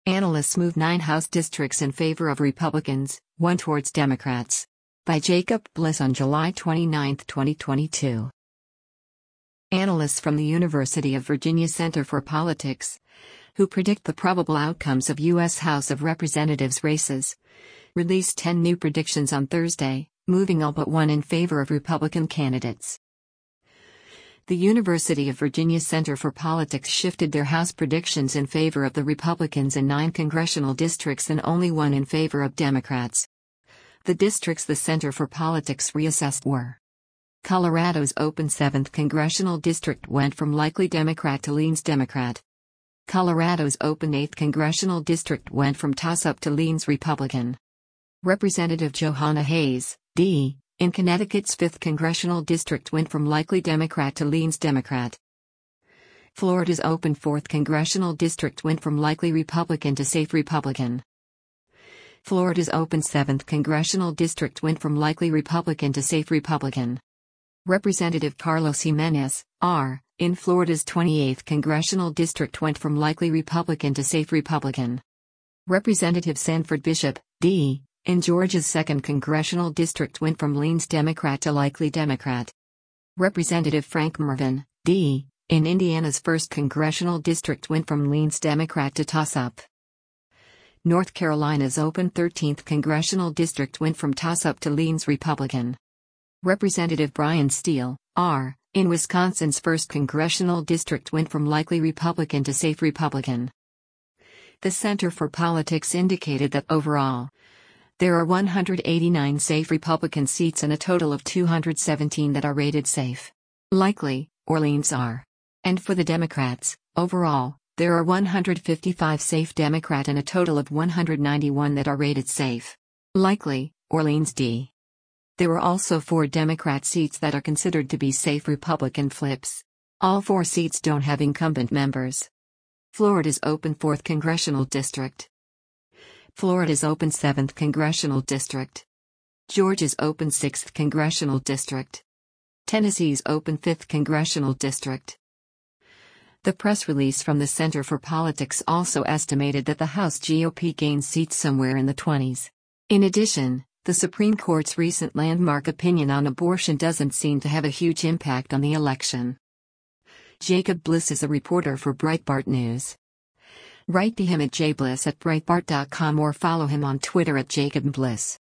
Analysts move 9 House districts in favor of Republicans, 1 towards Democrats. By Jacob Bliss on July 29, 2022. Analysts from the University of Virginia Center for Politics, who predict the probable outcomes of U.S. House of Representatives races, released 10 new predictions on Thursday, moving all but one in favor of Republican candidates. The University of Virginia Center for Politics shifted their House predictions in favor of the Republicans in 9 congressional districts and only 1 in favor of Democrats. The districts the Center for Politics reassessed were: Colorado's open 7th congressional district went from likely Democrat to leans Democrat. Colorado's open 8th congressional district went from toss-up to leans Republican. Representative Johanna Hayes, D., in Connecticut's 5th congressional district went from likely Democrat to leans Democrat. Florida's open 4th congressional district went from likely Republican to safe Republican. Florida's open 7th congressional district went from likely Republican to safe Republican. Representative Carlos Jimenez, R., in Florida's 28th congressional district went from likely Republican to safe Republican. Representative Sanford Bishop, D., in Georgia's 2nd congressional district went from leans Democrat to likely Democrat. Representative Frank Mervin, D., in Indiana's 1st congressional district went from leans Democrat to toss-up. North Carolina's open 13th congressional district went from toss-up to leans Republican. Representative Brian Steele, R., in Wisconsin's 1st congressional district went from likely Republican to safe Republican. The Center for Politics indicated that overall, there are 189 safe Republican seats and a total of 217 that are rated safe, likely, or leans R. And for the Democrats, overall, there are 155 safe Democrat and a total of 191 that are rated safe, likely, or leans D. There are also 4 Democrat seats that are considered to be safe Republican flips. All 4 seats don't have incumbent members. Florida's open 4th congressional district. Florida's open 7th congressional district. Georgia's open 6th congressional district. Tennessee's open 5th congressional district. The press release from the Center for Politics also estimated that the House GOP gains seats somewhere in the 20s. In addition, the Supreme Court's recent landmark opinion on abortion doesn't seem to have a huge impact on the election. Jacob Bliss is a reporter for Breitbart News. Write to him at jbliss@breitbart.com or follow him on Twitter at @JacobBliss.